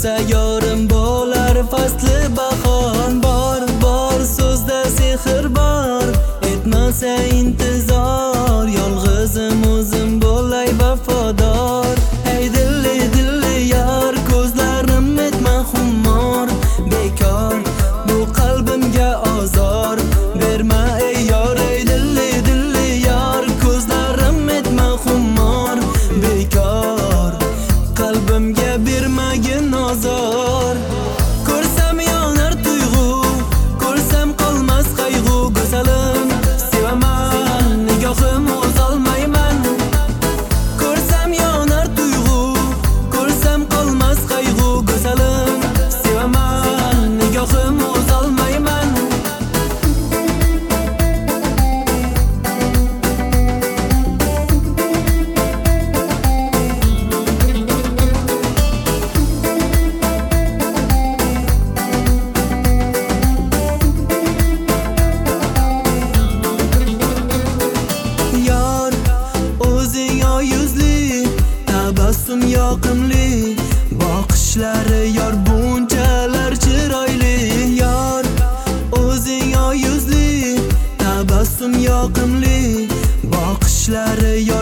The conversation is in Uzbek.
Ko'rsa yorim bo'lar fasli bahor. Bor so'zda sehr bor, etmasa intizor. Yolg'izim o'zim bo'lay vafodor. Hey dilli yar, ko'zlarim etma xumor. Bekor bu qalbimga ozor berma ey yor. Ey dilli yar, ko'zlarim etma xumor. Bekor qalbimga bermagin ozor. Ko'rsam yonar tuyg'u, ko'rsam qolmas qayg'u. Go'zalim sevaman, nigohim o'zolmayman. Ko'rsam yonar tuyg'u, ko'rsam qolmas qayg'u. Go'zalim sevaman, nigohim o'zolmayman. Yor o'zing oyuzli, tabassum yoqimli, boqishlari yor bunchalar chiroyli. Yor o'zing oyuzli, tabassum yoqimli, boqishlari yor